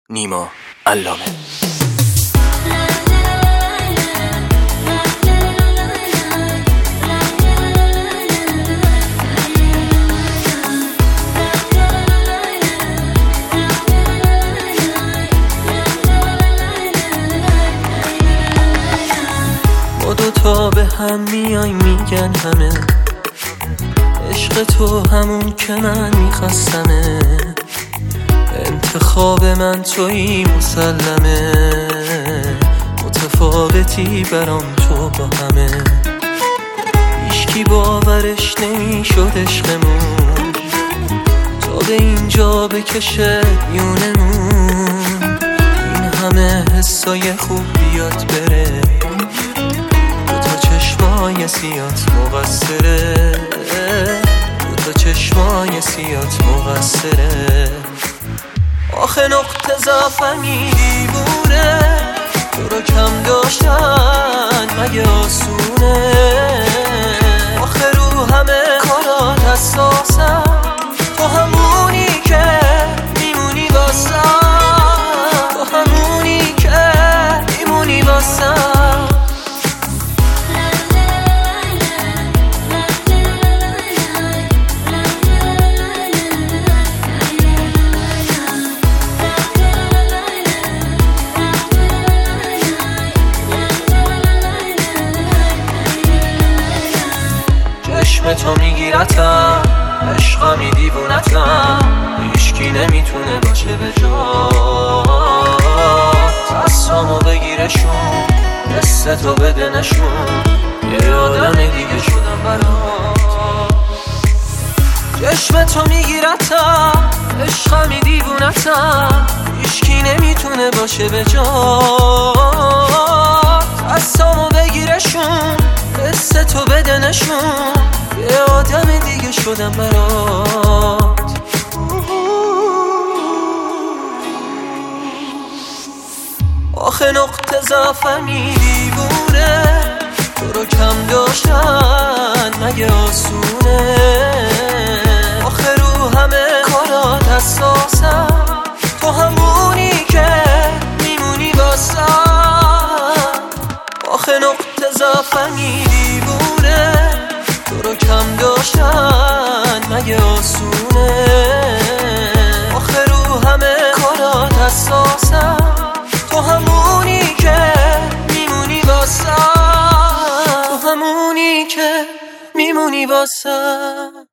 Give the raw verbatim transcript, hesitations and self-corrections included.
نیما علامه. ما دوتا به هم میای میگن همه، عشق تو همون که من میخواستمه، انتخاب من تویی مسلمه، متفاوتی برام تو با همه، هیچکی باورش نمیشد عشقمون تا به اینجا بکشه میونمون، این همه حسای خوب بیاد بره، دوتا چشمای سیات مقصره، دوتا چشمای سیات مقصره. آخه نقطه ضعفمی دیوونه، تو رو کم داشتن مگه آسونه، آخه رو همه کارات حساسم، تو همونی که میمونی واسم، تو همونی که میمونی واسم. چشم تو میگیرتم، عشقمی دیوونتم، هیچکی نمیتونه باشه به جات، دستامو بگیرشون، دست تو بده نشون، یه آدم دیگه شدم برات. چشم تو میگیرتم، عشقمی دیوونتم، هیچکی نمیتونه باشه به جات، دستامو بگیرشون، دست تو بده نشون، یه آدم دیگه شدم برات. آخه نقطه ضعفمی دیوونه، تو رو کم داشتن مگه آسونه، آخه رو همه کارات حساسم، تو همونی که میمونی واسم. آخه نقطه ضعفمی دیوونه، تو رو کم داشتن مگه آسونه، آخه رو همه کارات حساسم، تو همونی که میمونی واسم، تو همونی که میمونی واسم.